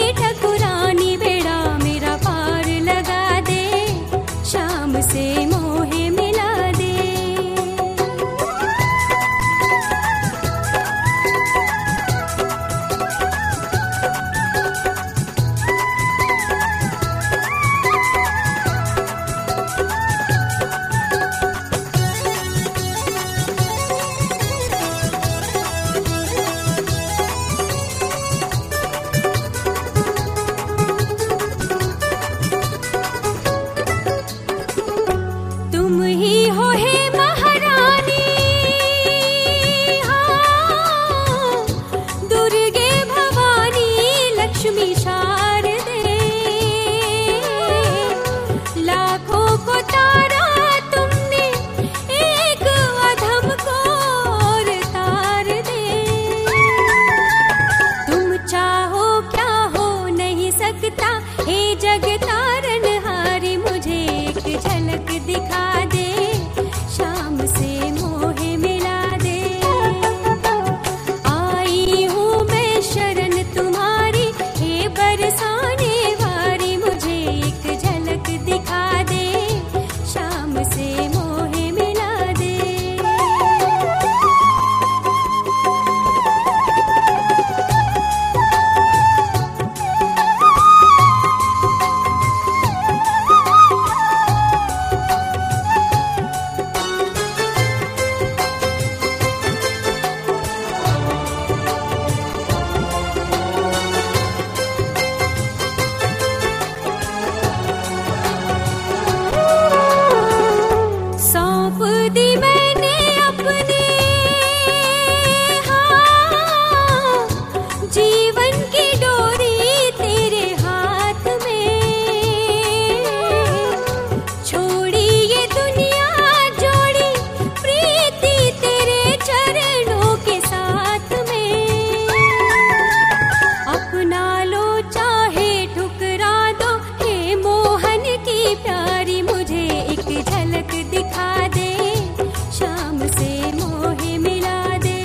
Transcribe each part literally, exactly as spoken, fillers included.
ठकुरानी बेड़ा मेरा पार लगा दे, शाम से मोहे मिला दे। तुम ही हो हे महारानी, हाँ, दुर्गे भवानी लक्ष्मी शारदे, लाखों को तारा तुमने एक अधम को और तार दे। तुम चाहो क्या हो नहीं सकता, हे जग तारनहारी मुझे एक झलक दिखा दे, शाम से मोहे मिला दे। आई हूँ मैं शरण तुम्हारी, हे बरसाने वारी मुझे एक झलक दिखा दे, शाम से मोहे मिला दे। सौंप दी मैंने अपने, हाँ, जीवन की डोरी तेरे हाथ में, छोड़ी ये दुनिया जोड़ी प्रीति तेरे चरणों के साथ में। अपना लो चाहे ठुकरा दो, हे मोहन की प्यारी मुझे एक झलक दिखा दे, शाम से मोहे मिला दे।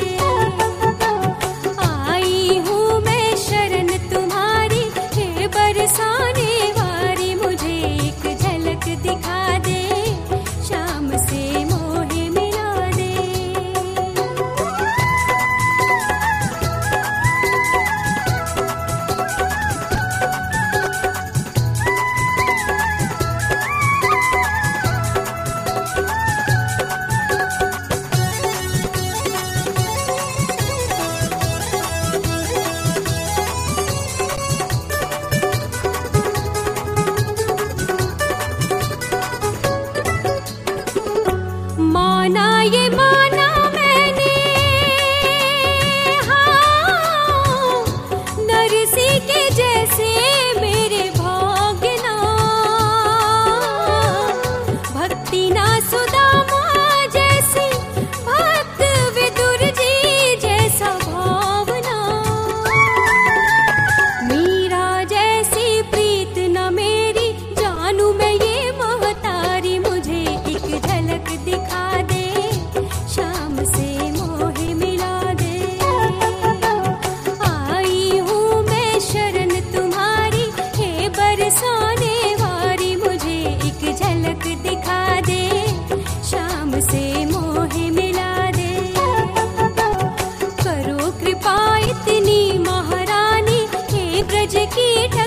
आई हूँ मैं शरण तुम्हारी, हे बरसाने वारी मुझे एक झलक दिखा दे, शाम से मोहे मिला दे। माना ये माना मैंने, हाँ, नरसी के जैसे मेरे भाग्य ना, भक्ति ना सुदामा जैसी, भक्त विदुर जी जैसा भावना, मीरा जैसी प्रीत न मेरी, जानू मैं ये महतारी मुझे एक झलक दिखा दे, शाम से मोहे मिला दे। आई हूँ मैं शरण तुम्हारी, हे बरसाने वारी मुझे एक झलक दिखा दे, शाम से मोहे मिला दे। करो कृपा इतनी महारानी, हे ब्रज की